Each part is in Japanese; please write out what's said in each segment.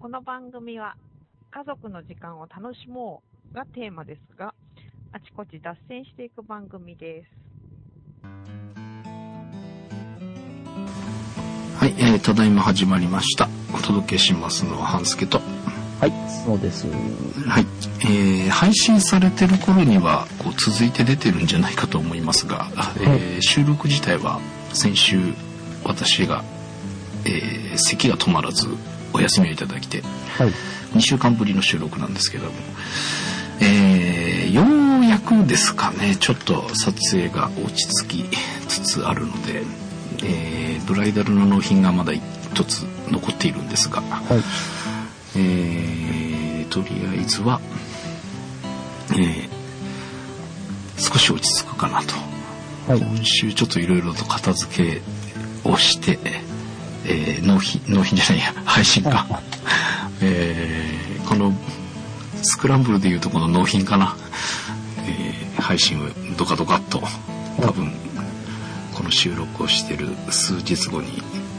この番組は家族の時間を楽しもうがテーマですが、あちこち脱線していく番組です。 はい、ただいま始まりました。お届けしますのは半助と。 はい、そうです。 はい、配信されてる頃にはこう続いて出てるんじゃないかと思いますが、収録自体は先週私が、咳が止まらずお休みをいただきて、 はい、 2週間ぶりの収録なんですけども、ようやくですかね、ちょっと撮影が落ち着きつつあるので、ブライダルの納品がまだ一つ残っているんですが、 はい、 とりあえずは、少し落ち着くかなと、 はい、 今週ちょっといろいろと片付けをして、納品じゃないや、配信か、このスクランブルでいうとこの納品かな、配信をドカドカっと多分この収録をしている数日後に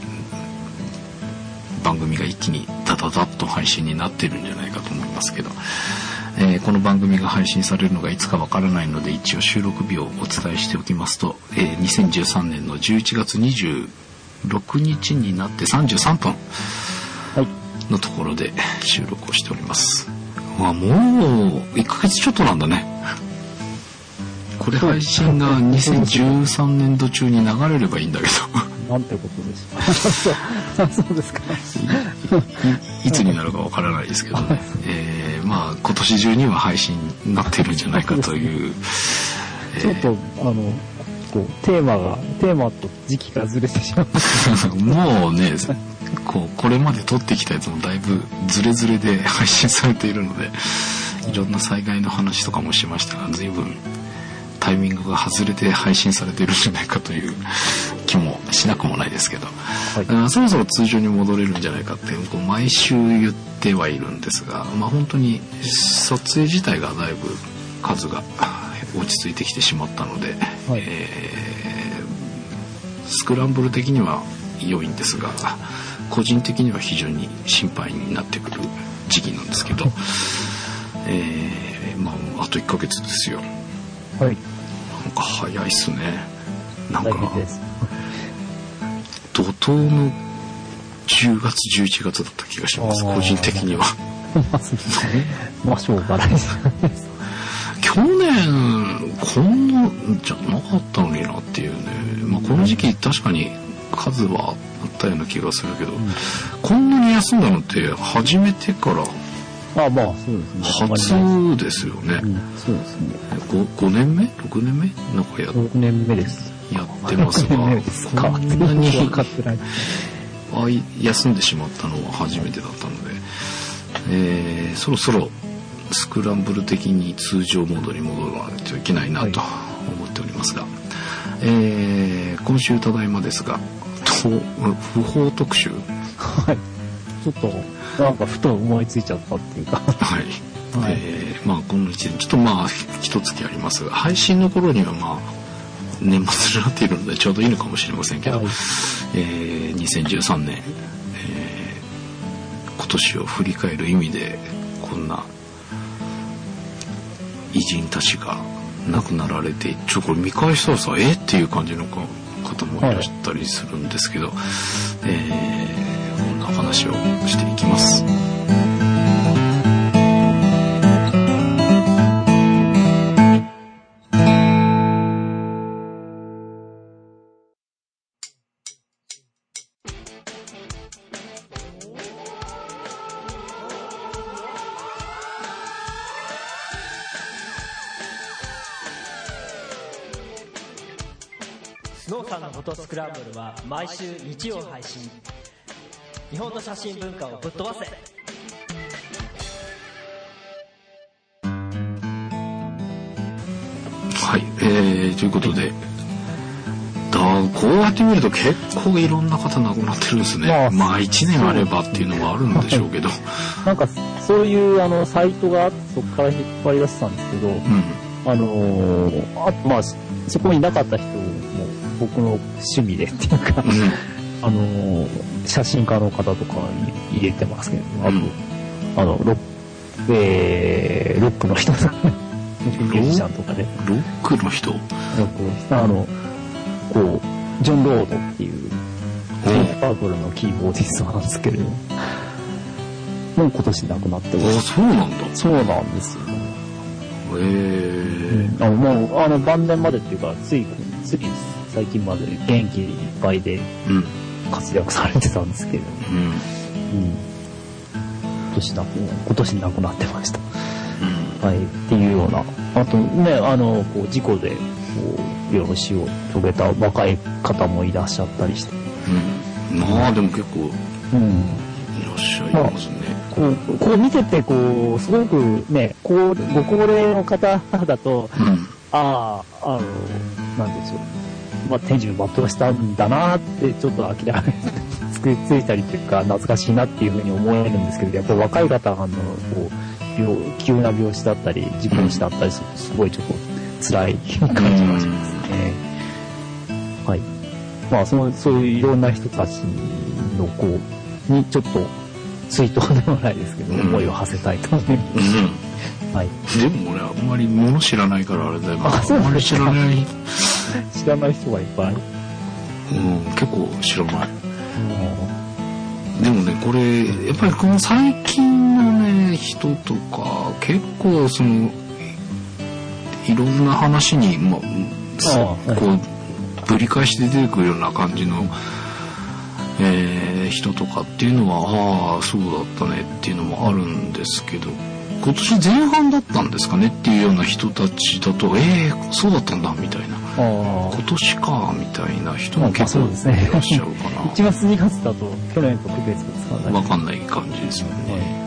番組が一気にダダダッと配信になってるんじゃないかと思いますけど、この番組が配信されるのがいつかわからないので一応収録日をお伝えしておきますと、2013年の11月26日になって33分のところで収録をしております。もう1ヶ月ちょっとなんだね。これ配信が2013年度中に流れればいいんだけどなんてことですかそうですかいつになるかわからないですけどね、まあ今年中には配信になってるんじゃないかという、 ちょっとこうテーマと時期がずれてしまうもうね、これまで撮ってきたやつもだいぶズレズレで配信されているので、いろんな災害の話とかもしましたが、随分タイミングが外れて配信されているんじゃないかという気もしなくもないですけど、はい、そろそろ通常に戻れるんじゃないかってこう毎週言ってはいるんですが、まあ、本当に撮影自体がだいぶ数が落ち着いてきてしまったので、はい、スクランブル的には良いんですが、個人的には非常に心配になってくる時期なんですけど、まあ、あと1ヶ月ですよ。 はい、 なんか早いっすね。なんか怒涛の10月11月だった気がします、個人的には。 まあしょうがないです去年こんなじゃなかったのになっていうね、まあ、この時期確かに数はあったような気がするけど、こんなに休んだのって始めてからまあそうですね。 初ですよね。 そうですね。 5年目 ?6 年目なんか 6年目です。 やってますが、こんなに休んでしまったのは初めてだったので、そろそろスクランブル的に通常モードに戻らないといけないなと思っておりますが、今週ただいまですが、不法特集。 はい。ちょっとなんかふと思いついちゃったっていうかはい、はい、まあこの1年ちょっとまあ一月ありますが、配信の頃にはまあ年末になっているのでちょうどいいのかもしれませんけど、はい、2013年、今年を振り返る意味でこんな偉人たちが亡くなられて、これ見返したらさっていう感じの方もいらしたりするんですけど、こんな話をしていきます。 スノーさんのフォトスクランブルは毎週日曜配信。日本の写真文化をぶっ飛ばせ。 はい、ということで、こうやって見ると結構いろんな方亡くなってるんですね。まあ1年あればっていうのはあるんでしょうけど、 なんかそういうサイトがあってそこから引っ張り出したんですけど、まあそこにいなかった人も僕の趣味でっていうか、 写真家の方とか入れてますけど、ロックの人とかね、ミュージシャンとかね。 ロックの人？ こう、ジョン・ロードっていう、パープルのキーボーディストなんですけれども、もう今年亡くなってます。 そうなんだ。 そうなんですよ。もう、晩年までっていうか、つい最近まで元気いっぱいで活躍されてたんですけれども、今年亡くなってました。はい、っていうような。あとね、こう事故で、病死を遂げた若い方もいらっしゃったりして。 まあでも結構、いらっしゃいますね。 こう見てて、すごくね、ご高齢の方だと、なんでしょう。天寿全うしたんだなって、ちょっと諦めついたりというか、懐かしいなっていうふうに思えるんですけど、やっぱり若い方急な病死だったり、事故死だったりすごいちょっと辛い感じがしますね。はい。まあ、そういういろんな人たちの、にちょっと、追悼でもないですけど、思いを馳せたいと思います。はい。 でも俺あんまり物知らないからあれだよな。あんまり知らない。 知らない人がいっぱい。 結構知らない。でもね、これ、やっぱりこの最近のね、人とか、結構いろんな話に、ぶり返して出てくるような感じの、人とかっていうのは、そうだったねっていうのもあるんですけど、今年前半だったんですかねっていうような人たちだと、そうだったんだみたいな。今年かみたいな人も結構いらっしゃるかな。 1月2月だと去年と区別がつかない。 わかんない感じですよね。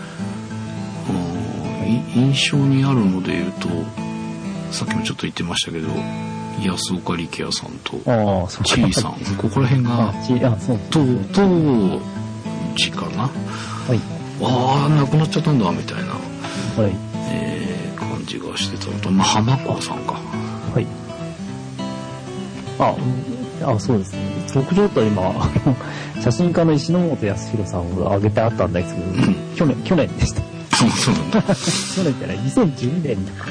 印象にあるので言うと、さっきもちょっと言ってましたけど、安岡力也さんとちいさん、ここら辺が当時かな。亡くなっちゃったんだみたいな、感じがしてたのと、浜子さんか。 はい。そうですね。僕ちょっと今写真家の石本康弘さんを挙げてあったんですけど、去年でした。 そうなんだ。 去年じゃない、2012年だから。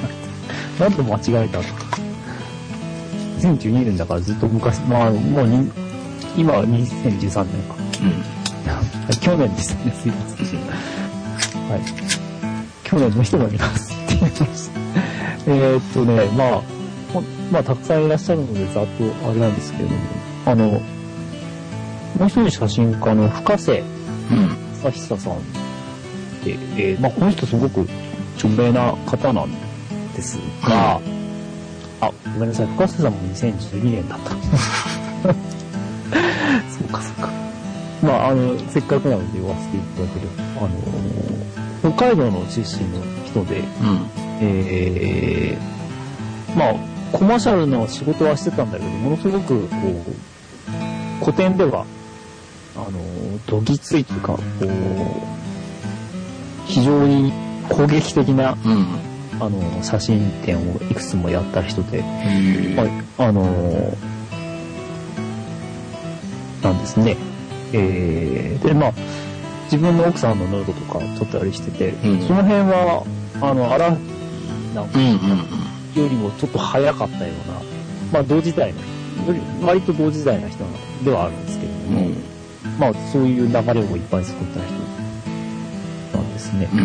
なんと間違えた。2012年だからずっと昔、もう今は2013年か。去年ですね、すいません。はい。去年の人がいますって言いました。たくさんいらっしゃるので、ざっとあれなんですけれども、もう一人写真家の深瀬久久さんで、この人すごく著名な方なんですが、ごめんなさい、深瀬さんも2012年だった。そうか。せっかくなので言わせていただける、北海道の出身の人で、コマーシャルの仕事はしてたんだけど、ものすごく、古典では、どぎついというか、非常に攻撃的な、写真展をいくつもやった人で、なんですね。で、自分の奥さんのヌードとか撮ったりしてて、その辺は、アラフィなんか、よりもちょっと早かったような、同時代の、割と同時代な人ではあるんですけれども、そういう流れをいっぱい作った人なんですね。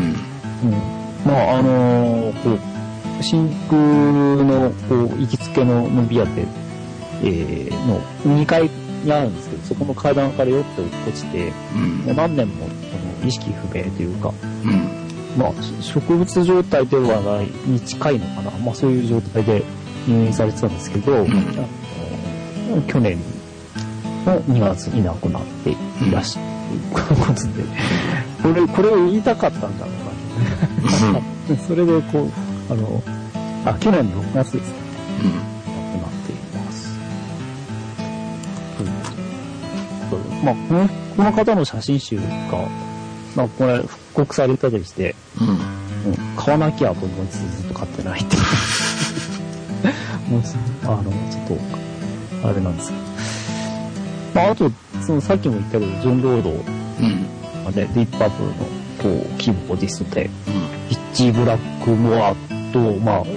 真空の行きつけの飲み屋で、の2階にあるんですけど、そこの階段からよって落ちて、もう何年も意識不明というか、植物状態ではないに近いのかな、そういう状態で入院されてたんですけど、去年の2月に亡くなっていらっしゃるということで、これを言いたかったんだろうな。それで去年の6月ですね。亡くなっています。この方の写真集が、これ復刻されたりして、買わなきゃと思いつつずっと買ってないっていう。もうちょっと、あれなんですけど。 まあ、あと、さっきも言ったけど、ジョン・ロード、ディープパープルの、キーボーディストで、ピッチ・ブラックモアと、まあ、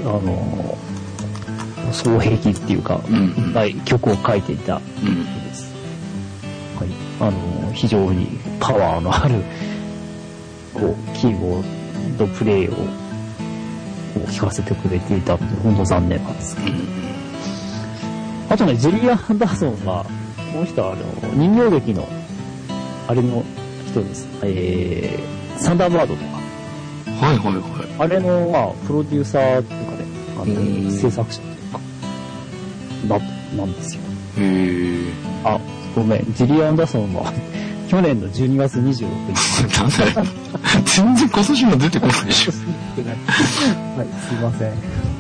双璧っていうか、曲を書いていた人です。はい。非常にパワーのある、キーボードプレイを聴かせてくれていたので、本当残念なんですけど。あとね、ジェリー・アンダーソンは、この人は人形劇の、あれの人です。サンダーバードとか。 はいはいはい。 あれの、まあ、プロデューサーっていうかね、制作者というか、なんですよ。あ、ごめん、ジェリー・アンダーソンは、去年の12月26日。 なんだよ。全然今年も出てこないでしょ。 はい、すいません。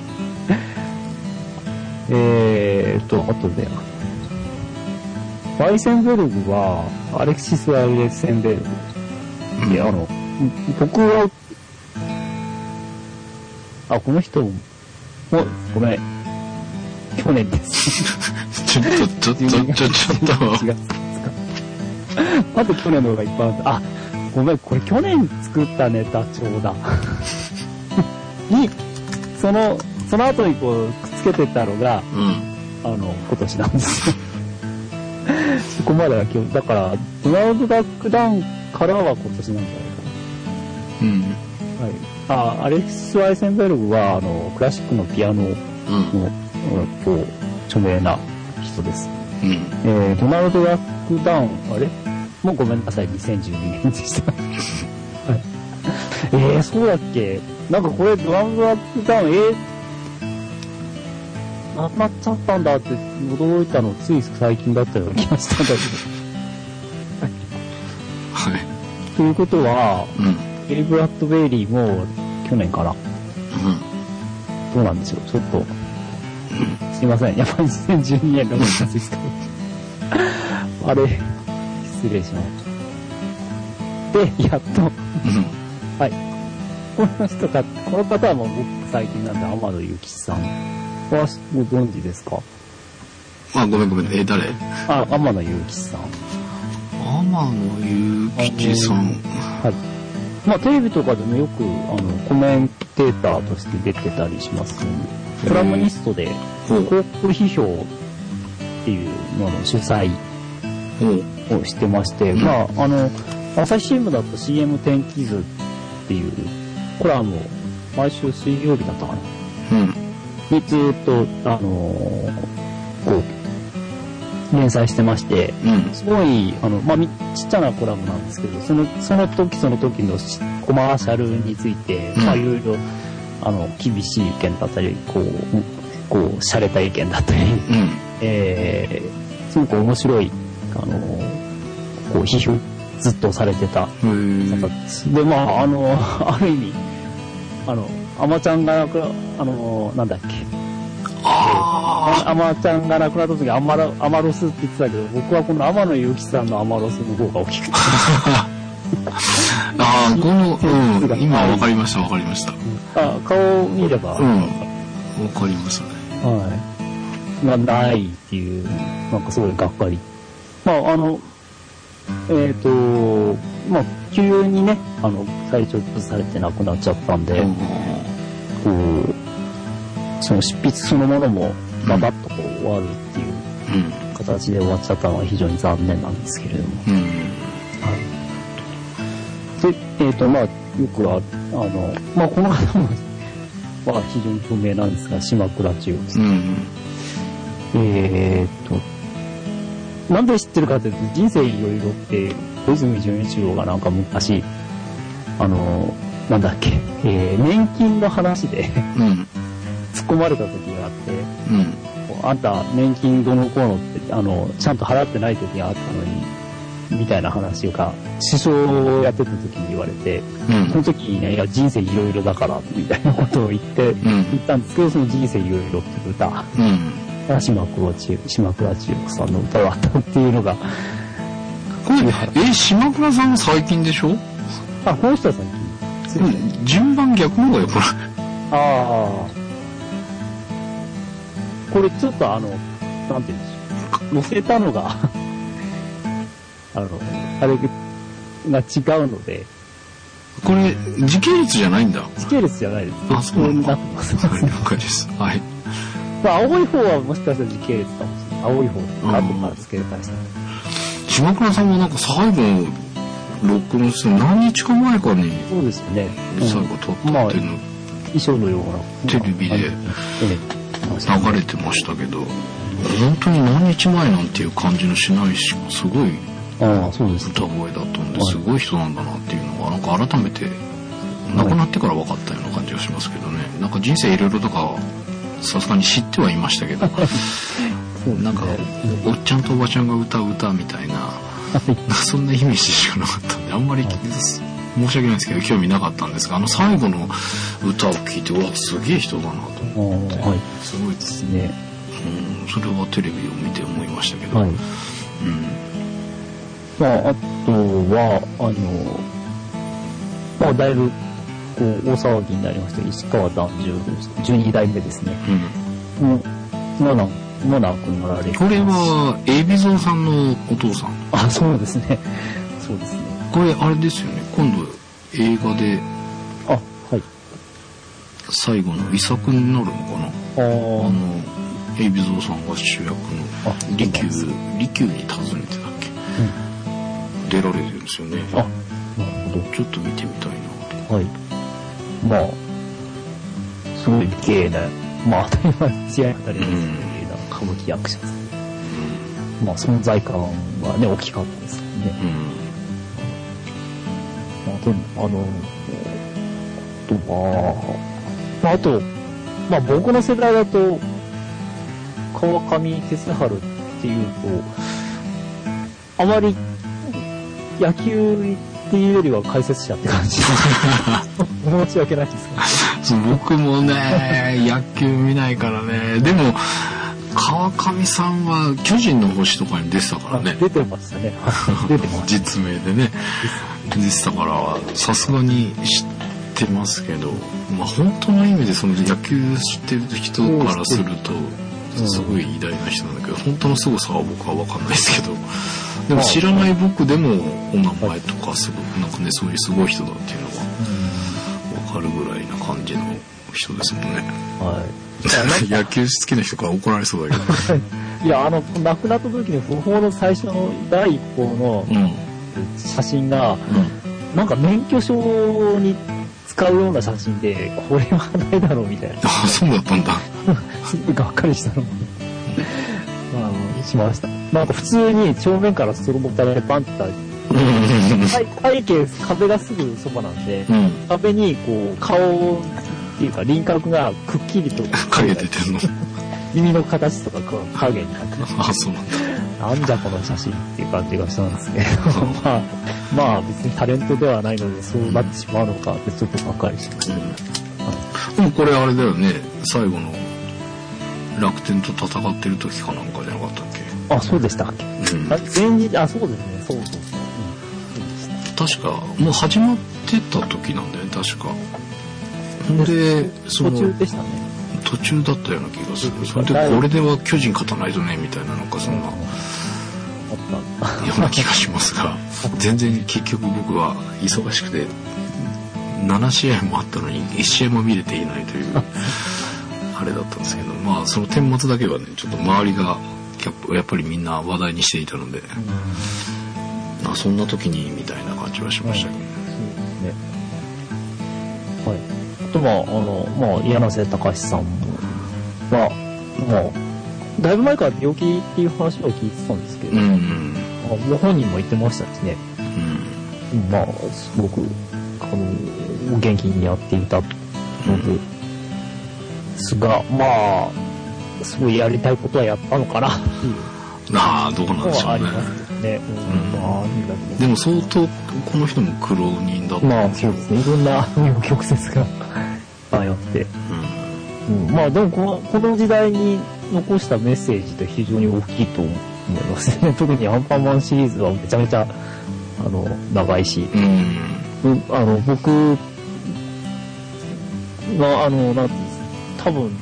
あとで、ワイセンベルグは、アレクシス・ワイセンベルグ。で、僕は、この人も、ごめん、去年です。 ちょっと。 違う。あと去年の方がいっぱいある。ごめん、これ去年作ったネタ帳だ。その後にくっつけてったのが、今年なんですよ。そこまではだから、ドナルド・ダック・ダウンからは今年なんじゃないかな。はい。アレクシス・ワイセンベルグは、クラシックのピアノの、著名な人です。ドナルド・ダック・ダウン、もうごめんなさい、2012年でした。はい。そうだっけ？なんかこれ、ドナルド・ダック・ダウン、なくなっちゃったんだって驚いたの、つい最近だったような気がしたんだけど。 はい。 ということは、エリ・ブラッドベイリーも去年から、どうなんでしょう、ちょっと、すいません、やっぱり2012年の話ですけど。あれ、失礼しました。で、やっと、はい。この方はもう僕最近なんで、天野幸さんはご存知ですか？ ごめん。誰？ 天野幸さん。 天野幸さん。 はい。まあ、テレビとかでもよく、コメンテーターとして出てたりしますね。コラムニストで、広告批評っていうのの主催をしてまして、まあ、朝日新聞だと CM 天気図っていうコラムを毎週水曜日だったかな。にずっと、連載してまして、すごい、まあ、ちっちゃなコラムなんですけど、その時のコマーシャルについて、まあ、いろいろ、厳しい意見だったり、洒落た意見だったり、すごく面白い、批評ずっとされてた方です。で、まあ、ある意味、アマちゃんがなんだっけ。アマちゃんが亡くなった時アマロスって言ってたけど、僕はこの天野幸さんのアマロスの方が大きくて。 今わかりました。 顔見れば。 わかりましたね。 はい。ないっていう、なんかすごいがっかり。まあ、まあ、急にね、体調崩されて亡くなっちゃったんで、その執筆そのものもババッと終わるっていう形で終わっちゃったのは非常に残念なんですけれども。はい。で、まあ、よくまあ、この方も、まあ、非常に著名なんですが、島倉千代です。なんで知ってるかというと、人生いろいろって、小泉純一郎がなんか昔、なんだっけ、年金の話で突っ込まれた時があって、あんた年金どのこうのって、ちゃんと払ってない時があったのに、みたいな話が、師匠をやってた時に言われて、その時にね、いや、人生いろいろだから、みたいなことを言ったんですけど、その人生いろいろって歌、島倉千代さんの歌だったっていうのが、 島倉さんは最近でしょ？ この人は最近。 順番逆の方がよ、これ。 これちょっとなんていうんでしょう。載せたのがあれが違うので。 これ、時系列じゃないんだ。 時系列じゃないです。 あ、そうなんだ。 なってます。 了解です。はい。 まあ、青い方はもしかしたら時系列かもしれない。青い方って後から付けたりした。 島倉さんもなんか最後の録音して何日か前かに、 そうですよね。 最後撮ったっていうの、 衣装のような。 テレビで流れてましたけど、本当に何日前なんていう感じのしないし、すごい歌声だったんで、すごい人なんだなっていうのが、なんか改めて、亡くなってから分かったような感じがしますけどね。なんか人生いろいろとか、さすがに知ってはいましたけど、なんか、おっちゃんとおばちゃんが歌う歌みたいな、そんなイメージしかなかったんで、あんまり申し訳ないですけど、興味なかったんですが、最後の歌を聴いて、うわ、すげえ人だなと思って、すごいですね。それはテレビを見て思いましたけど。はい。 まあ、あとは、まあ、だいぶ、こう、大騒ぎになりました石川團十12代目ですね。もう亡くなられる。 これは、海老蔵さんのお父さん。 あ、そうですね。そうですね。 これ、あれですよね。今度、映画で、 はい。最後の遺作になるのかな。海老蔵さんが主役の利休に訪ねてだっけ、出られてるんですよね。 なるほど。 ちょっと見てみたいなと。 はい。まあ、すごい美形な、まあ当たり前に試合当たり前に歌舞伎役者ですね。まあ存在感はね、大きかったですね。あと、まあ僕の世代だと、川上哲治っていうと、あまり野球っていうよりは解説者って感じで申し訳ないですか、 ね、僕もね、野球見ないからね。でも、川上さんは巨人の星とかに出てたからね。 出てましたね。出てました。 実名でね。出てたから、さすがに知ってますけど、まあ本当の意味でその野球知ってる人からすると、すごい偉大な人なんだけど、本当の凄さは僕は分かんないですけど、でも知らない僕でもお名前とかすごいなんかね、そういうすごい人だっていうのが分かるぐらいな感じの人ですもんね。 はい。 野球好きな人から怒られそうだけど。 いや、亡くなった時の訃報の最初の第一報の写真が、なんか免許証に使うような写真で、これはないだろうみたいな。 あ、そうだったんだ。 すごいがっかりしたのも、しました。なんか普通に正面からストロボタンでバンって背景、壁がすぐそばなんで、壁にこう、顔っていうか輪郭がくっきりと影出てんの。 耳の形とか影になってます。 あ、そうなんだ。 なんじゃこの写真っていう感じがしたんですけど、まあ別にタレントではないのでそうなってしまうのかってちょっとがっかりしました。 でもこれあれだよね、最後の楽天と戦ってる時かなんかじゃなかったっけ？ あ、そうでしたっけ？前日、あ、そうですね、そう。 確か、もう始まってた時なんだよね、確か。で、 途中でしたね。 途中だったような気がする。それで、これでは巨人勝たないとね、みたいな、なんかそんな、ような気がしますが、全然結局僕は忙しくて、7試合もあったのに、1試合も見れていないという、あれだったんですけど、まあ、その顛末だけはね、ちょっと周りが、やっぱりみんな話題にしていたので、そんな時に、みたいな感じはしましたけどね。 はい。あとは、柳瀬隆さんは、だいぶ前から病気っていう話を聞いてたんですけど、ご本人も言ってましたしね。まあ、すごく、元気にやっていたのですが、まあ、すごいやりたいことはやったのかなっていう。 どうなんでしょうね。でも相当この人も苦労人だった。 まあそうですね。いろんな曲折があって、まあでもこの時代に残したメッセージって非常に大きいと思いますね。特にアンパンマンシリーズはめちゃめちゃ長いし、僕がなんていうんですか、多分。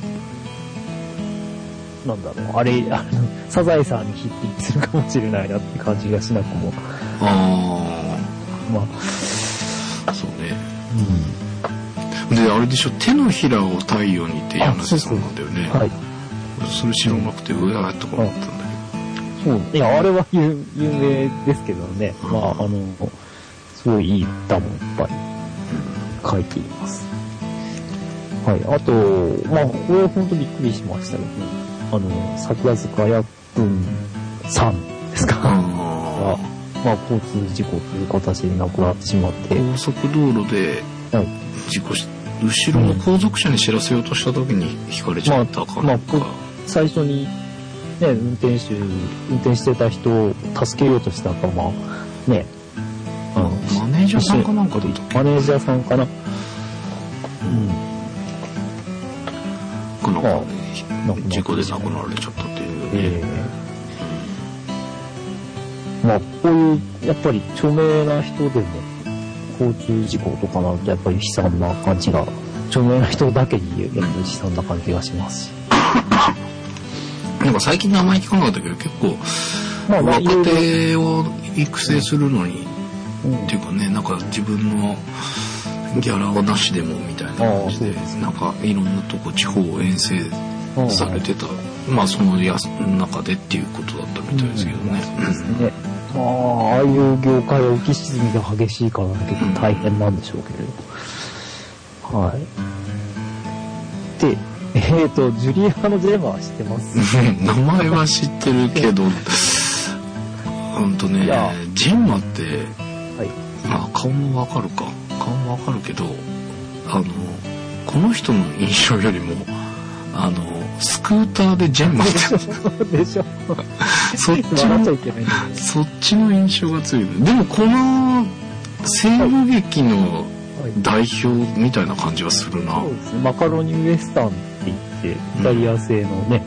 なんだろう、サザエさんに匹敵するかもしれないなって感じがしなくもまあ。そうね。で、あれでしょ、手のひらを太陽にって柳瀬さんなんだよね。 はい。 それ知らなくて、うわーとか思ったんだけど。そう。いや、あれは有名ですけどね。まあ、すごいいい歌もいっぱい書いています。はい。あと、まあ、これは本当びっくりしましたけど、桜塚やくんさんですか。まあ、交通事故という形で亡くなってしまって。 高速道路で事故し、後ろの後続車に知らせようとした時にひかれちゃったから、まあ、 最初に、ね、運転してた人を助けようとしたか、まあ、ね、 マネージャーさんかなんかだったっけ？ マネージャーさんかな。 事故で亡くなられちゃったっていうね。 まあ、こういう、やっぱり著名な人でも、交通事故とかなると、やっぱり悲惨な感じが、著名な人だけに、やっぱり悲惨な感じがしますし。 なんか最近名前聞かなかったけど、結構、若手を育成するのに、っていうかね、なんか自分のギャラはなしでもみたいな感じで、なんかいろんなとこ地方を遠征されてた、まあその中でっていうことだったみたいですけどね。 そうですね。まあ、ああいう業界は浮き沈みが激しいから結構大変なんでしょうけれど。はい。で、ジュリアのジェーマは知ってます？ 名前は知ってるけど、ほんとね、ジェーマって、 はい、 まあ顔もわかるか。顔もわかるけど、この人の印象よりも、スクーターでジェンマってでしょそっちの印象が強い。でもこの西部劇の代表みたいな感じはするな。 そうですね。マカロニウエスタンって言って、イタリア製のね、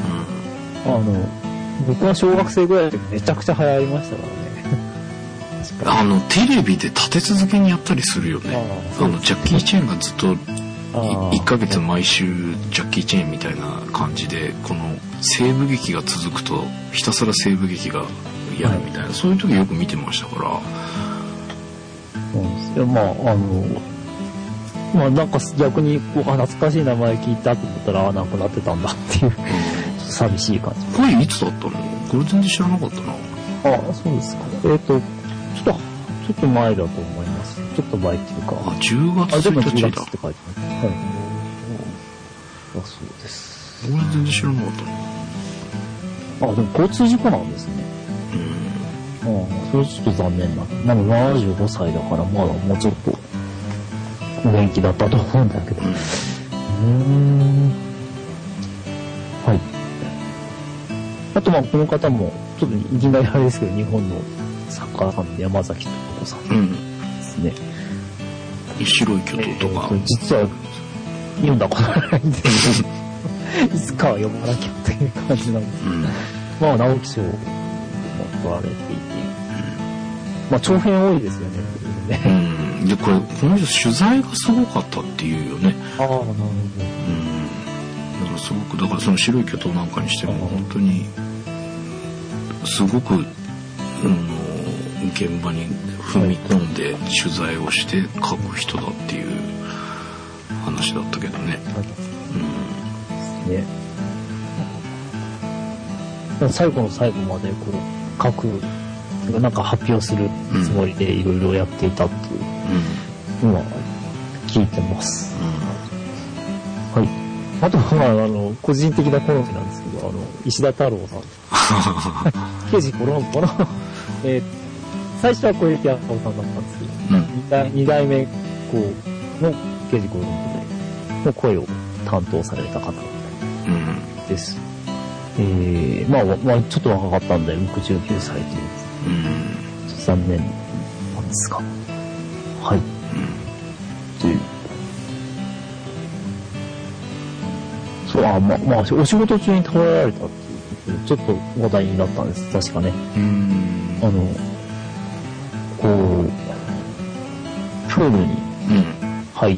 僕は小学生ぐらいでめちゃくちゃ流行りましたからね。 テレビで立て続けにやったりするよね。ジャッキー・チェーンがずっと1ヶ月毎週ジャッキー・チェーンみたいな感じで、この西部劇が続くとひたすら西部劇がやるみたいな、そういう時よく見てましたから。 そうですよ。まあなんか逆に懐かしい名前聞いたと思ったらなくなってたんだっていう、寂しい感じ。 これいつだったの？これ全然知らなかったな。 そうですか。ちょっと前だと思います。ちょっと前っていうか。 10月1日だ。 10月って書いてます。はい。そうです。 俺全然知らなかったな。でも交通事故なんですね。それちょっと残念な。なんか75歳だからまだもうちょっとお元気だったと思うんだけど。はい。あとこの方も、ちょっといきなりあれですけど、日本の作家さんで山崎智子さんですね。 白い巨塔とか。 実は読んだことないんで、いつかは読まなきゃっていう感じなんですけど、まあ直木賞も取られていて、まあ長編多いですよね。 でこの人取材がすごかったっていうよね。 なるほど。 だからすごく、だからその白い巨塔なんかにしても本当にすごく現場に踏み込んで取材をして書く人だっていう話だったけどね。 最後の最後までこの書くなんか発表するつもりでいろいろやっていたっていうのは聞いてます。はい。あとは個人的な好みなんですけど、石田太郎さん。刑事コロンボの最初は小雪赤尾さんだったんですけど、2代目の刑事コロンボの声を担当された方です。まあちょっと若かったんで69歳という、残念なんですが、はい。という。そう、お仕事中に倒れられたっていう、ちょっと話題になったんです、確かね。プールに入って、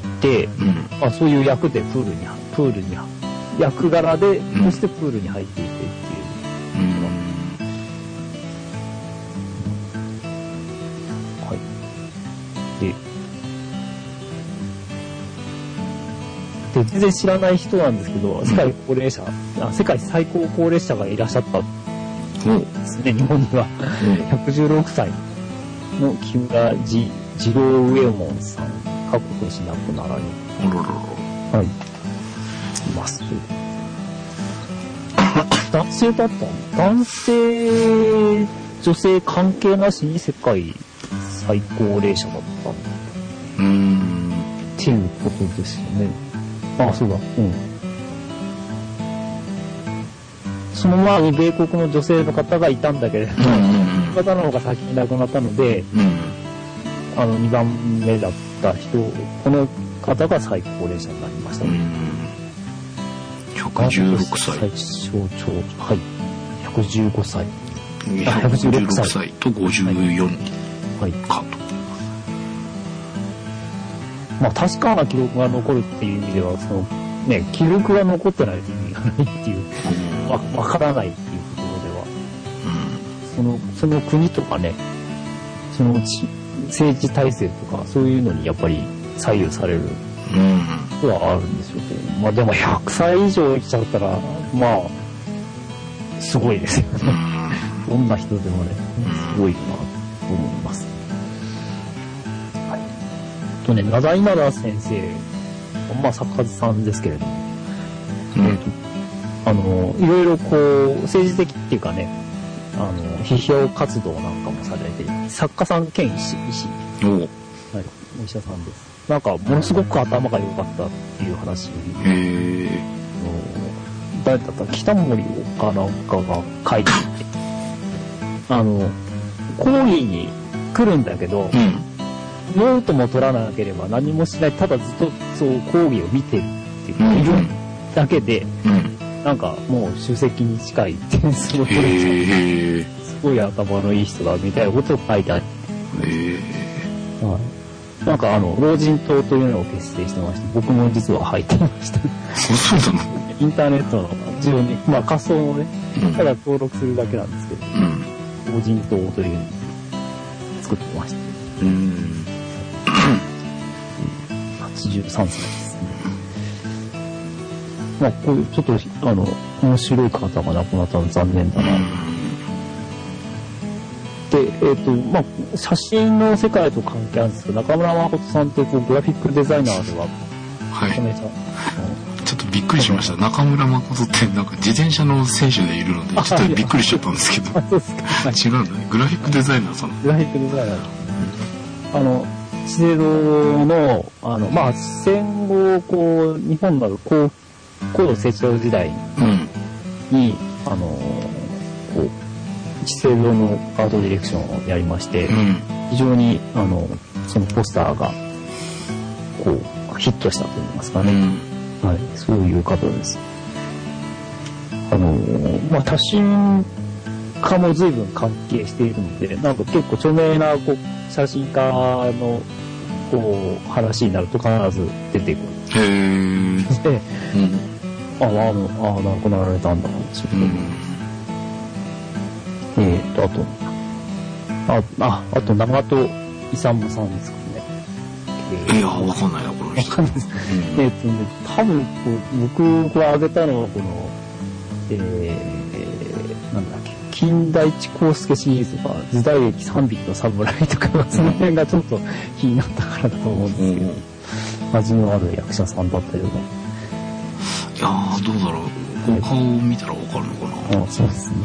そういう役でプールに役柄で、そしてプールに入っていてっていう。 全然知らない人なんですけど、世界最高高齢者がいらっしゃったですね、日本には。116歳の木村次郎右衛門さん、過去今年亡くなられはい。います。男性だったの？男性、女性関係なしに世界最高齢者だったっていうことですよね。あ、そうだ。その前に米国の女性の方がいたんだけれども、その方の方が先に亡くなったので、2番目だった人、この方が最高齢者になりましたね。 116歳。 はい。115歳。 116歳と54かと。 まあ確かな記録が残るっていう意味では、記録が残ってないと意味がないっていう、わからないっていうところでは、その国とかね、その政治体制とか、そういうのにやっぱり左右されることはあるんですよ。まあでも100歳以上生きちゃったら、まあ、すごいですよね。どんな人でもね、すごいなと思います。はい。名田稲田先生、まあ作家さんですけれども、いろいろ政治的っていうかね、批評活動なんかもされて、作家さん兼医師。はい、お医者さんです。なんか、ものすごく頭が良かったっていう話。誰だった北森かなんかが書いていて、講義に来るんだけど、ノートも取らなければ何もしない、ただずっとそう講義を見てるっていう、いるだけで、なんかもう首席に近い点数を取れちゃう。すごい頭のいい人だみたいなことを書いてあって。なんか老人党というのを結成してまして、僕も実は入ってました。 そうなの？ インターネットの非常に、まあ仮想のね、ただ登録するだけなんですけど、老人党というのを作ってました。83歳ですね。まあこういうちょっと面白い方が亡くなったの残念だな。で、まあ、写真の世界と関係あるんですけど、中村誠さんってグラフィックデザイナーでは、 はい。ちょっとびっくりしました。中村誠ってなんか自転車の選手でいるので、ちょっとびっくりしちゃったんですけど。そうですか。違うんだね。グラフィックデザイナーさん。 グラフィックデザイナー。資生堂の、まあ、戦後、日本の高度成長時代に、資生堂のアートディレクションをやりまして、非常にそのポスターがヒットしたと言いますかね、はい、そういう方です。まあ、多神家も随分関係しているので、なんか結構著名な写真家の話になると必ず出てくる。で、亡くなられたんだろうですよね。あと、長門勇さんですかね。 いや、わかんないな、この人。 わかんないです。多分、僕が挙げたのは、なんだっけ、金田一耕助シリーズとか、時代劇3匹の侍とか、その辺がちょっと気になったからだと思うんですけど、味のある役者さんだったような。 いやー、どうだろう。お顔を見たらわかるのかな。 そうですね。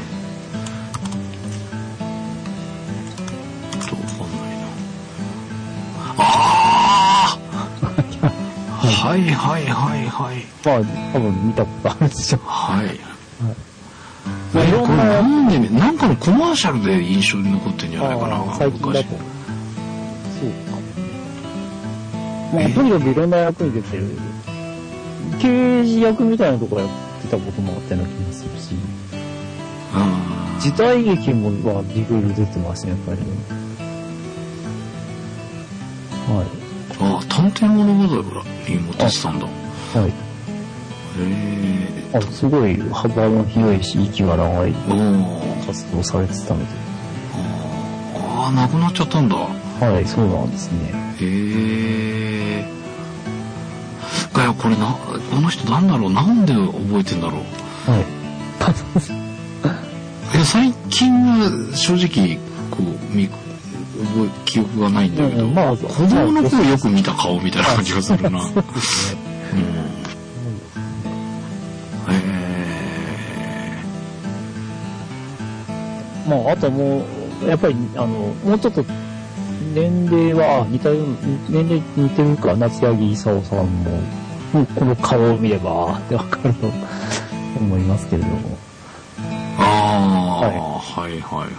はいはいはいはい。 まあ、多分見たことあるでしょう。 はい。これなんかのコマーシャルで印象に残ってんじゃないかな。 最近だと。そうか。まあ、とにかくいろんな役に出てる。刑事役みたいなところやってたこともあったような気がするし。時代劇もいろいろ出てますね、やっぱりね。はい。 探偵物語にも出てたんだ。はい。 すごい幅の広いし、息が長い活動されてたので。 亡くなっちゃったんだ。 はい、そうなんですね。 グかよ、これこの人なんだろう、なんで覚えてんだろう。 はい。 最近は正直、こう、記憶がないんだけど、まあ、子供の頃よく見た顔みたいな感じがするな。そうですね。 まあ、あともう、やっぱり、もうちょっと、年齢は年齢似てるか、夏柳功さんも、この顔を見れば、ってわかると思いますけれども。 ああ、はいはいはい。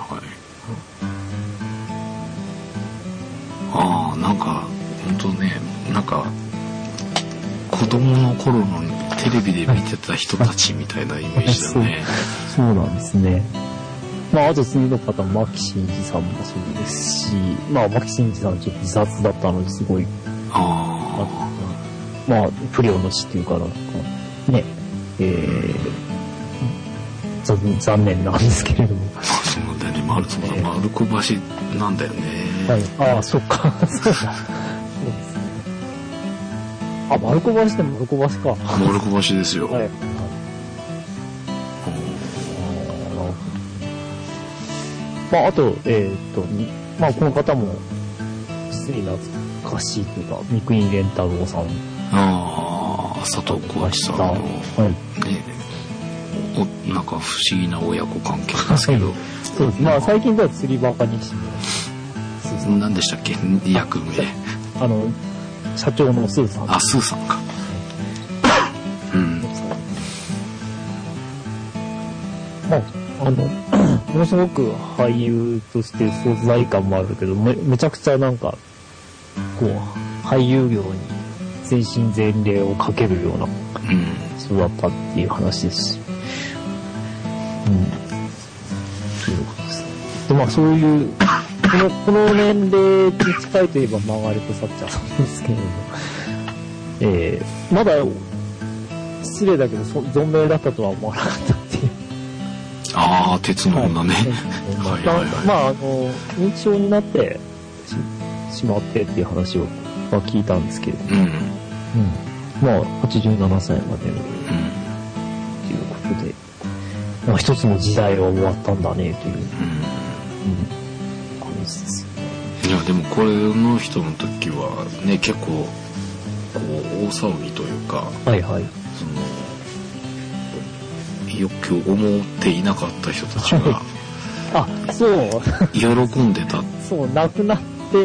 ああ、なんか、ほんとね、なんか、子供の頃のテレビで見てた人たちみたいなイメージだね。 そうなんですね。まあ、あと次の方、牧伸二さんもそうですし、まあ、牧伸二さんちょっと自殺だったのですごい、まあ、不良の死っていうかなんか、ね、残念なんですけれども。 そうなんだよね、丸子橋なんだよね。 はい、ああ、そっか、そうだ。そうですね。あ、丸子橋って丸子橋か。 丸子橋ですよ。はい。 まあ、あと、まあ、この方も、実に懐かしいというか、三國連太郎さん。 ああ、佐藤浩市さんの、はい、ね、なんか不思議な親子関係ですけど。 そうです。まあ、最近では釣りバカにしも。 何でしたっけ、役名。 社長のスーさん。 あ、スーさんか。うん。 まあ、ものすごく俳優として存在感もあるけど、めちゃくちゃなんか、こう、俳優業に全身全霊をかけるような人だったっていう話ですし。うん。ということです。で、まあそういう、この年齢に近いといえばマーガレット・サッチャーさんですけれども、まだ、失礼だけど、存命だったとは思わなかったっていう。 ああ、鉄の女ね。 はいはいはい。まあ、認知症になってしまってっていう話を聞いたんですけれども。うん。うん。まあ、87歳までの、っていうことで、まあ、一つの時代は終わったんだね、という、感じです。 いや、でもこれの人の時はね、結構、こう、大騒ぎというか、 はいはい。 よく思っていなかった人たちが、 あ、そう。 喜んでた。 そう、亡くなって、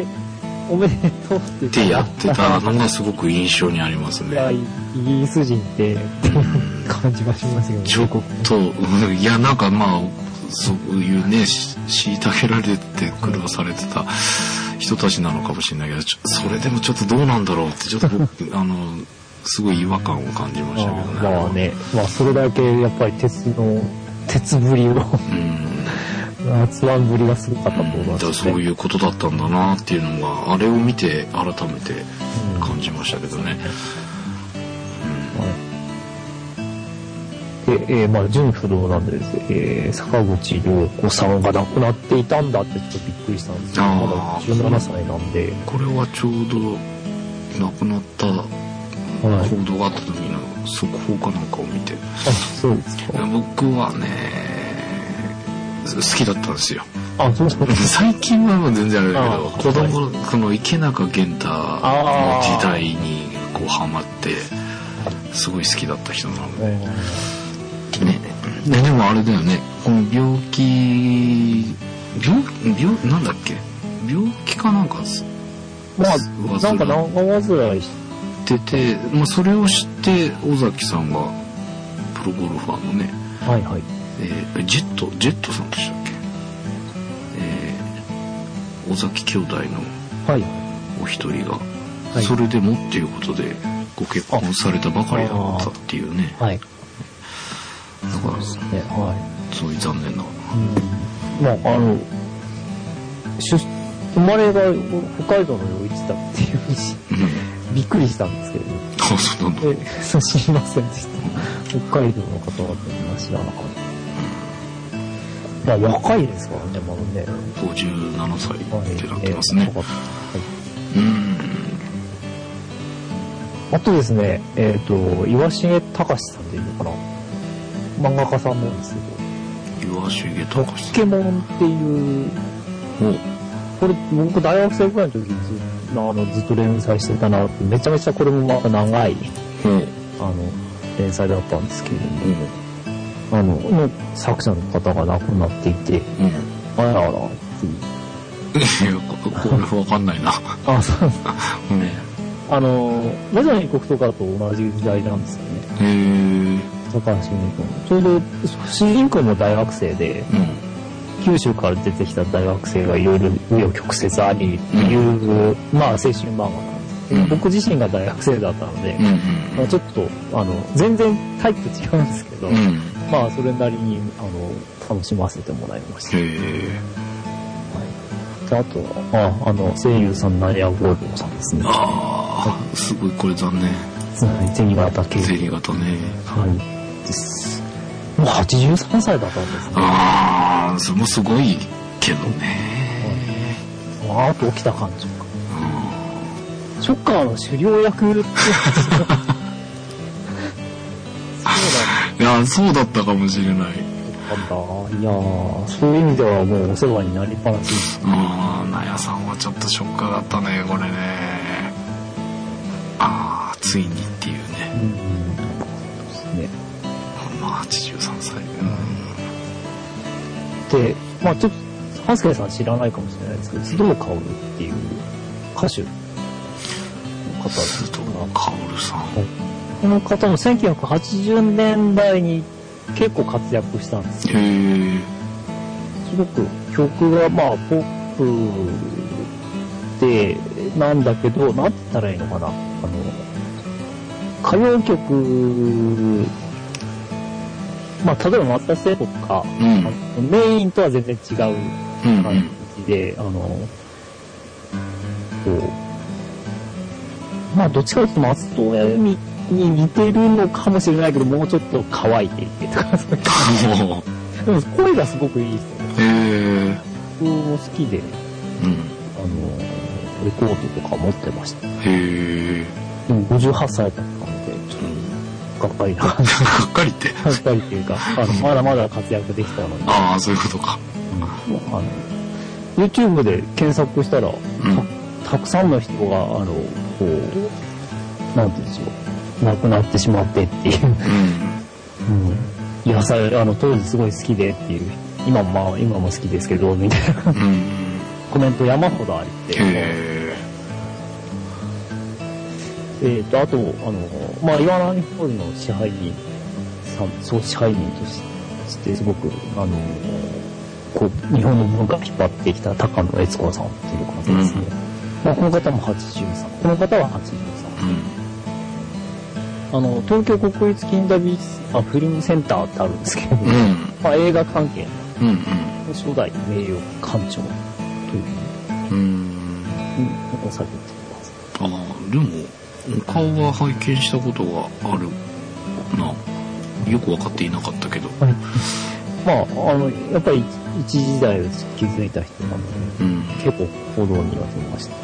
おめでとうってやってたのがすごく印象にありますね。 いや、イギリス人って感じはしますよね。 ちょっと、いや、なんかまあ、そういうね、虐げられて苦労されてた人たちなのかもしれないけど、それでもちょっとどうなんだろうって、ちょっと僕、すごい違和感を感じましたけどね。 まあね、まあそれだけやっぱり鉄ぶりを、熱腕ぶりがすごかったと思いますね。 そういうことだったんだなっていうのが、あれを見て改めて感じましたけどね。 で、まあ純不動なんで、坂口良子さんが亡くなっていたんだってちょっとびっくりしたんですけど、まだ17歳なんで。 これはちょうど亡くなった報道があった時の速報かなんかを見て、 あ、そうですか。 僕はね、好きだったんですよ。 あ、そうですか。 最近はもう全然あれだけど、子供のこの池中玄太の時代にこうハマってすごい好きだった人なので、ね、でもあれだよね、この病なんだっけ、病気かなんかです。 まあなんか長患いしてて、まあそれを知って尾崎さんがプロゴルファーのね、 はいはい。 ジェットさんでしたっけ、尾崎兄弟のお一人が、はい、それでもっていうことでご結婚されたばかりだったっていうね。はい。だから、そういう残念な。 まあ生まれが北海道の余市だっていうふうに、びっくりしたんですけれど。 あ、そうなんだ。 そう知りませんでした。北海道の方々は知らなかった。まあ若いですからね、まだね。 57歳ってなってますね。 あとですね、岩重隆さんっていうのかな、漫画家さんなんですけど、 岩重隆ポケモンっていう、これ僕大学生ぐらいの時にずっと連載してたなって、めちゃめちゃこれもまた長い、連載だったんですけれども、の作者の方が亡くなっていて、あらあらっていう。 これわかんないな。 あ、そうですか。メジャーに国とかと同じ時代なんですよね。高橋由美君。それで、主人公も大学生で、九州から出てきた大学生がいろいろ紆余曲折ありっていう、まあ青春漫画なんですけど、僕自身が大学生だったので、ちょっと、全然タイプ違うんですけど、まあそれなりに、楽しませてもらいました。あとは、声優さん、ナリア・ゴールドさんですね。 すごい、これ残念。 銭形系。 銭形ね。 はい。です。もう83歳だったんですね。 それもすごいけどね。 あと起きた感じか。ショッカーの狩猟役ってそうだね。 いや、そうだったかもしれない。 いやー、そういう意味ではもうお世話になりっぱなしです。 ナヤさんはちょっとショッカーだったね、これね。ついにっていうね。 ですね。 まあ、83歳。 で、まあちょっと、ハンスケさん知らないかもしれないですけど、須藤薫っていう歌手の方です。 須藤薫さん。 この方も1980年代に結構活躍したんですよ。すごく曲がまあポップでなんだけど、なんて言ったらいいのかな、歌謡曲、まあ例えば松田聖子とか、メインとは全然違う感じで、こうまあどっちかというと松任谷由実に似てるのかもしれないけど、もうちょっと乾いていてとか、でも声がすごくいいですよね。僕も好きで、レコードとか持ってました。でも58歳だったので、ちょっとがっかりな感じ。 がっかりって？ がっかりっていうか、まだまだ活躍できたので。 そういうことか。 YouTube で検索したら、たくさんの人が、こう、なんていうんでしょう。亡くなってしまってっていう、野菜当時すごい好きでっていう、今も好きですけどみたいな、コメント山ほどあって、あとまあ岩波ホールの支配人さん、総支配人としてすごくこう日本の文化を引っ張ってきた高野悦子さんっていう方ですね。まあこの方も83、この方は83。東京国立近代美術フィルムセンターってあるんですけど、まあ、映画関係の、初代名誉館長という残されています。 でもお顔は拝見したことがあるな。よく分かっていなかったけど、 まあやっぱり一時代を築いた人なので、結構報道には出ました。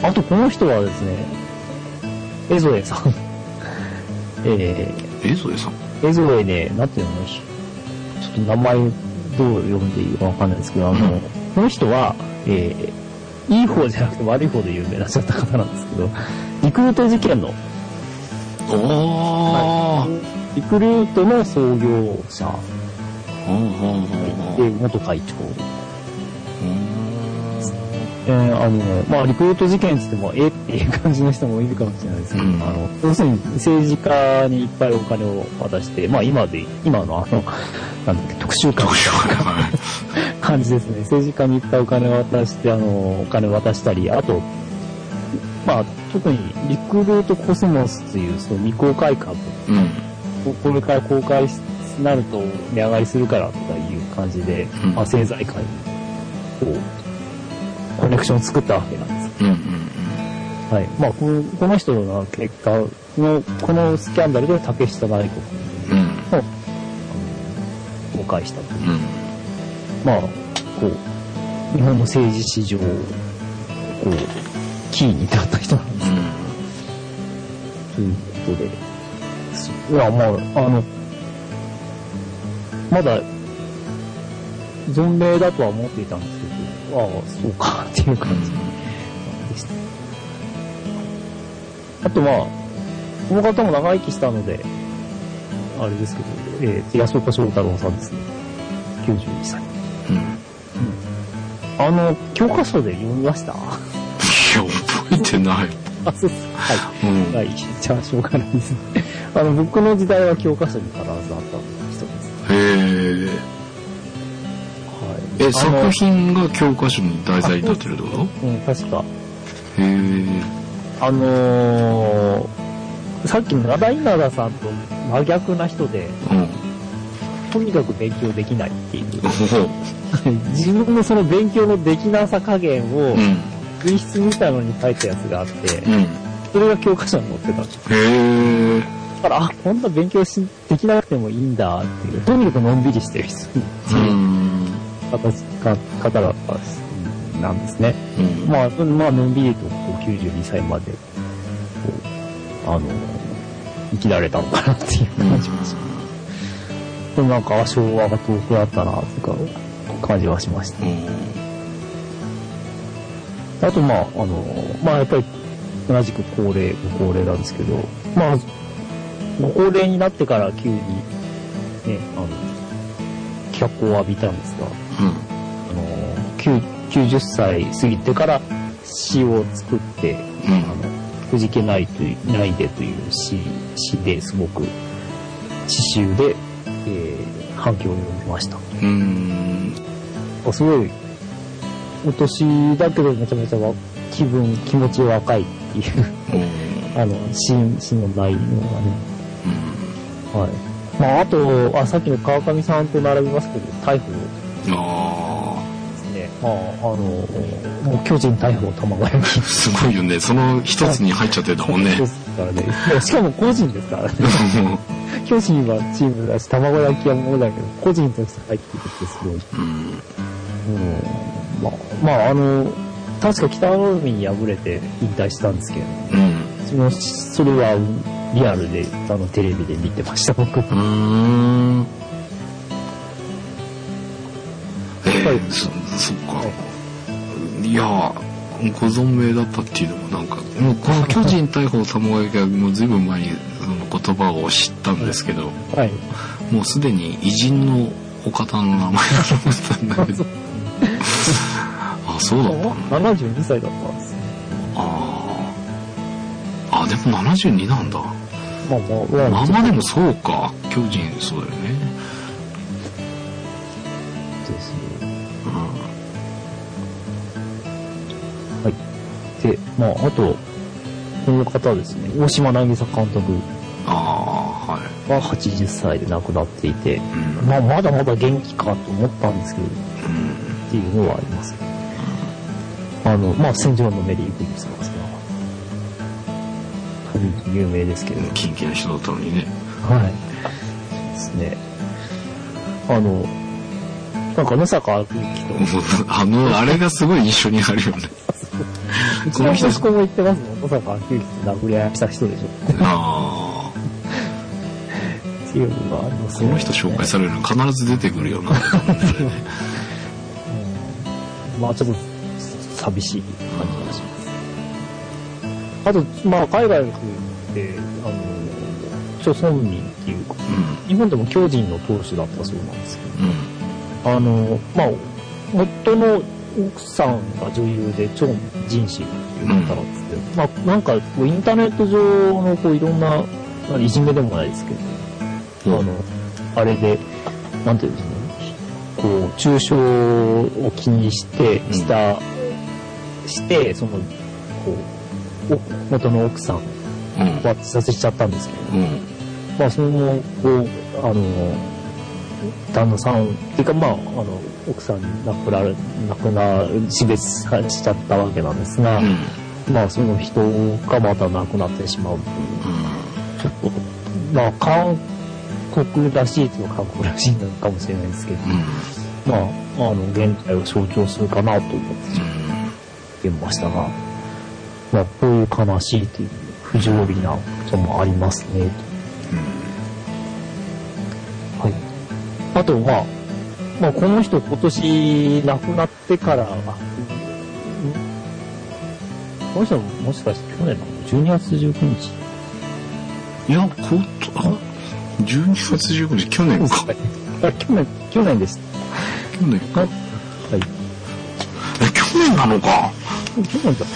あとこの人はですね、江添さん。 江添さん？ 江添ね、なんていうの、ちょっと名前どう読んでいいかわかんないですけど、この人は、いい方じゃなくて悪い方で有名なっちゃった方なんですけど、リクルート事件の、リクルートの創業者、で、元会長。まあ、リクルート事件って言っても、っていう感じの人もいるかもしれないですけど、要するに政治家にいっぱいお金を渡して、まあ今のなんだっけ、特殊感感じですね。政治家にいっぱいお金を渡して、お金を渡したり、あと、まあ、特にリクルートコスモスという、その未公開株、これから公開になると値上がりするからとかいう感じで、政財界に、コネクションを作ったわけなんです。はい。まあ、この人の結果の、このスキャンダルで竹下内閣を、公開したという。まあ、こう、日本の政治史上、こう、 キーに至った人なんですよ。ということで。いや、まあ、まだ、存命だとは思っていたんですけど、ああ、そうか、っていう感じでした。あとまあ、この方も長生きしたので、あれですけど、安岡翔太郎さんですね。92歳。教科書で読みました？いや、 覚えてない。 あ、そうです。はい。はい。じゃあ、しょうがないですね。僕の時代は教科書に必ずあった人です。 へー。はい。作品が教科書に題材になってるってこと？ うん、確か。 へー。 さっきの灘稲田さんと真逆な人で、とにかく勉強できないっていう。自分のその勉強のできなさ加減を、随筆みたいのに書いたやつがあって、それが教科書に載ってたんです。 へー。 だから、こんな勉強できなくてもいいんだっていう、とにかくのんびりしてる人っていう方だったなんですね。まあ、のんびりと92歳まで、生きられたのかなっていう感じがします。でもなんか、昭和が遠くだったな、というか、感じはしました。あと、まあ、やっぱり、同じくご高齢なんですけど、まあ、ご高齢になってから急に、ね、脚光を浴びたんですが、90歳過ぎてから詩を作って、くじけないでという詩ですごく、詩集で、反響を呼びました。すごい、お年だけどめちゃめちゃ気持ち若いっていう、詩の内容がね。はい。まあ、あと、さっきの川上さんと並びますけど、大砲ですね。もう巨人大砲卵焼き。 すごいよね。その一つに入っちゃってたもんね。 しかも個人ですからね。巨人はチームだし、卵焼きはものだけど、個人として入っていくってすごい。確か北の海に敗れて引退したんですけど、それはリアルで、テレビで見てました、僕。そっか。 いや、ご存命だったっていうのもなんか、もうこの巨人大砲卵焼きはもう随分前にその言葉を知ったんですけど、もうすでに偉人のお方の名前だと思ってたんだけど。あ、そうだったんだ。 72歳だったんですね。 でも72なんだ。まあでもそうか。巨人、そうだよね。 ですね。はい。で、あと、この方ですね。大島渚監督。は80歳で亡くなっていて、まだまだ元気かと思ったんですけど、っていうのはあります。戦場のメリー・グリスですが、有名ですけど。 キンキな人だったのにね。 はい。ですね。なんか野坂昭之と。 あれがすごい印象にあるよね。 うちの息子も言ってますもん。野坂昭之と殴り合いした人でしょ。っていうのがありますね。 この人紹介されるの必ず出てくるよな。 ちょっと寂しい感じがします。あと、海外の国で、チョソンミンっていうか、日本でも巨人の投手だったそうなんですけど、夫の奥さんが女優で、チョン・ジンシルっていう方なんですけど、なんか、インターネット上のいろんな、いじめでもないですけど、あれで、なんていうんですかね、中傷を気にして、その、元の奥さんは自殺しちゃったんですけど、その後、旦那さん、っていうか奥さんに死別しちゃったわけなんですが、その人がまた亡くなってしまうという、ちょっと、韓国らしいというのは韓国らしいのかもしれないですけど、現代を象徴するかなと思って読みましたが、 まあ、こういう悲しいという不条理なこともありますね。はい。あと、まあ、この人今年亡くなってから、この人もしかして去年の12月19日いや、12月19日、去年か。 去年です。 去年か。 はい。 去年なのか。 去年だ。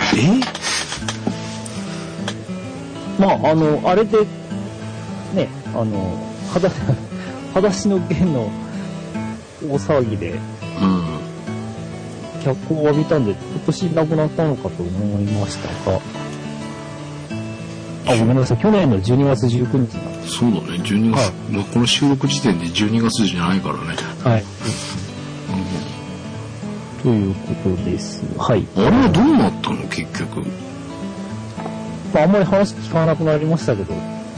まあ、あれで、ね、裸足の弦の大騒ぎで、脚光を浴びたんで、今年亡くなったのかと思いましたが、ごめんなさい、去年の12月19日なんです。 そうだね、12月、はい、この収録時点で12月じゃないからね。 はい。ということです。はい。 あれはどうなったの結局。 まあ、あんまり話聞かなくなりましたけど、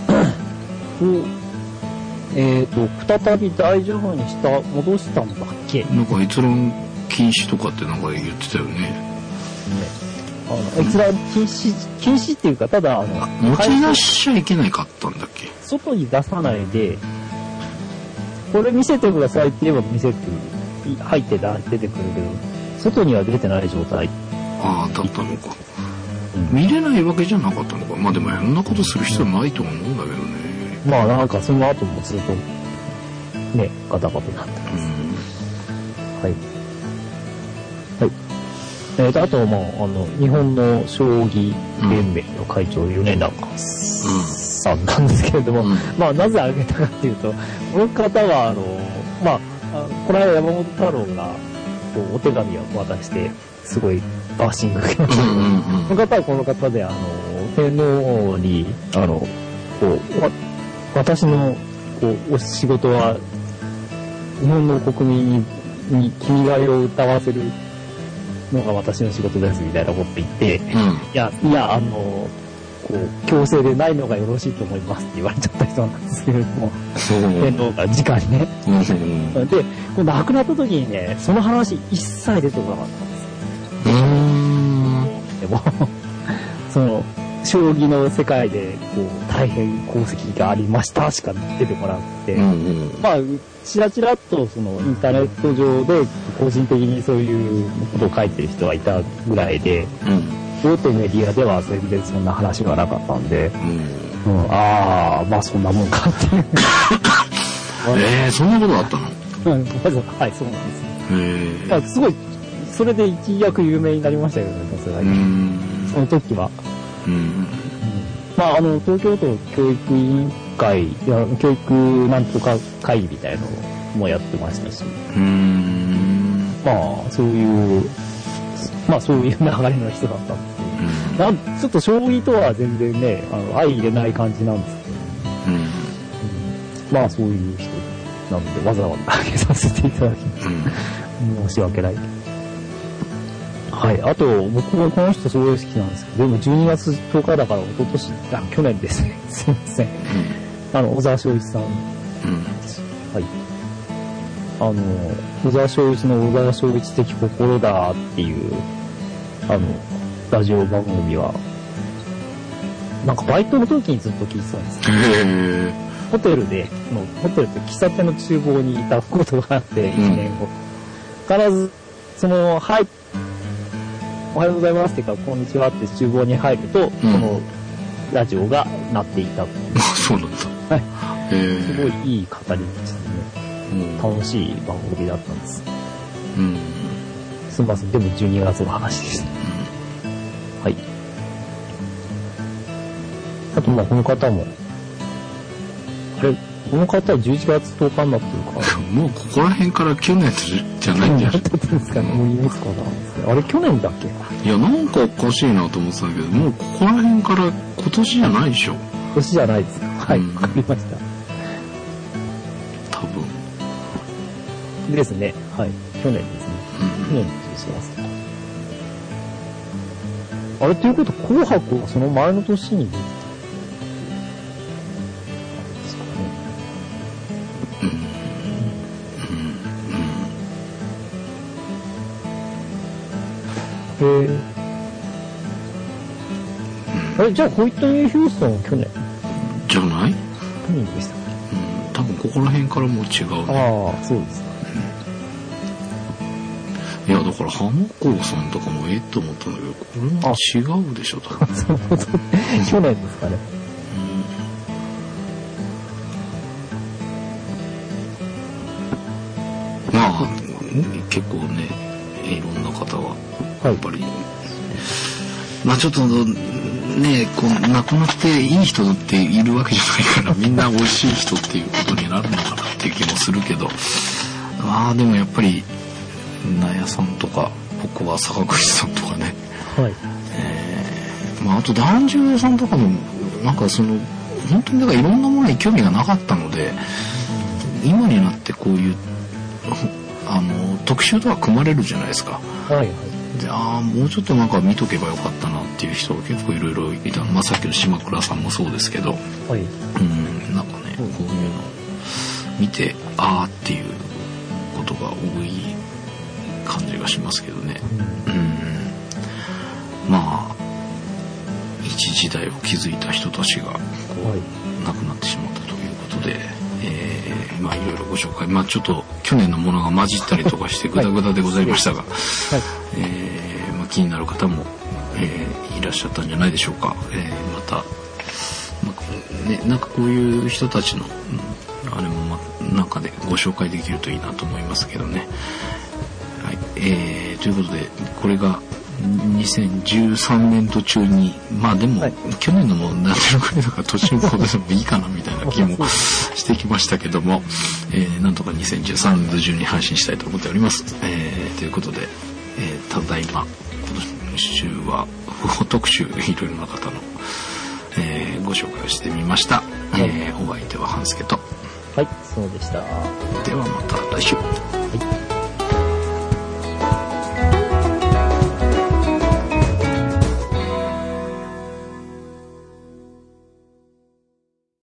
再び大丈夫に戻したんだっけ？ なんか閲覧禁止とかってなんか言ってたよね。 閲覧禁止っていうか、ただ、 持ち出しちゃいけないかったんだっけ？ 外に出さないで、これ見せてくださいって言えば見せて、入って出てくるけど、外には出てない状態。 ああ、だったのか。見れないわけじゃなかったのか。まあでもそんなことする必要ないと思うんだけどね。 まあなんかその後もずっと、ね、ガタガタになってます。はい。はい。あとはまあ、日本の将棋連盟の会長、米長さんなんですけれども、まあなぜ挙げたかっていうと、この方はまあ、この間山本太郎がお手紙を渡して、すごいバッシング受けましたけど、この方はこの方で、天皇に、私の、お仕事は、日本の国民に君が代を歌わせるのが私の仕事です、みたいなこと言って、いや、強制でないのがよろしいと思いますって言われちゃった人なんですけれども、天皇が直にね。で、今度亡くなった時にね、その話一切出てこなかったんです。でも、将棋の世界で、大変功績がありましたしか出てこなくて、まあ、ちらちらっと、インターネット上で、個人的にそういうことを書いてる人がいたぐらいで、大手メディアでは全然そんな話がなかったんで、まあそんなもんかっていう。 そんなことあったの？ はい、そうなんです。すごい、それで一躍有名になりましたけどね、さすがに。その時は。まあ、東京都教育委員会、教育なんとか会議みたいなのもやってましたし。まあ、そういう流れの人だったんですけど、ちょっと将棋とは全然ね、相入れない感じなんですけど、まあそういう人なので、わざわざ挙げさせていただきます。申し訳ない。はい。あと、僕もこの人すごい好きなんですけど、でも12月10日だから去年ですね。すいません。小沢昭一さん。はい。小沢昭一の小沢昭一的心だっていう、ラジオ番組は、なんかバイトの時にずっと聞いてたんですよ。ホテルって喫茶店の厨房にいたことがあって、1年後。必ず、おはようございますっていうか、こんにちはって厨房に入ると、このラジオが鳴っていた。 そうなんだ。 はい。すごいいい語りですね。楽しい番組だったんです。すみません、でも12月の話です。はい。あと、まあ、この方も、この方は11月10日になってるから。 もうここら辺から去年じゃないんじゃないですかね。もうイメージかなんですね。あれ、去年だっけ？ いや、なんかおかしいなと思ってたけど、もうここら辺から今年じゃないでしょ。 今年じゃないですか。はい、わかりました。 多分。 ですね。はい。去年ですね。去年してます。あれ、ということ、紅白はその前の年に出てた。 あれ、じゃあホイットニー・ヒューストンは去年じゃない去年でしたかね。 多分ここら辺からもう違うね。 ああ、そうですか。 いや、だから、ハモコーさんとかもと思ったんだけど、これは違うでしょ、多分。 そう去年ですかね。 まあ、結構ね、いろんな方は、やっぱり、まあちょっとね、こう亡くなっていい人っているわけじゃないから、みんな美味しい人っていうことになるのかなっていう気もするけど、まあでもやっぱり、納屋さんとか、僕は坂口さんとかね、 はい。 まああと團十郎さんとかも、なんかその、本当にだからいろんなものに興味がなかったので、今になってこういう、特集とか組まれるじゃないですか。 はいはい。 で、もうちょっとなんか見とけばよかったなっていう人が結構いろいろいた。まあさっきの島倉さんもそうですけど、 はい。 なんかね、こういうの見て、っていうことが多い感じがしますけどね。まあ、一時代を築いた人たちがこう、亡くなってしまったということで、まあいろいろご紹介、まあちょっと去年のものが混じったりとかしてグダグダでございましたが、まあ、気になる方も、いらっしゃったんじゃないでしょうか。また、ね、なんかこういう人たちの、あれもなんかでご紹介できるといいなと思いますけどね。はい、ということでこれが2013年度中に、まあでも、去年のも何ていうくらいだから途中のことでもいいかなみたいな気もしてきましたけども、なんとか2013年度中に配信したいと思っております。ということで、ただいま今週は不法特集いろいろな方の、ご紹介をしてみました。お相手は半助と。 はい、そうでした。 ではまた来週。 はい。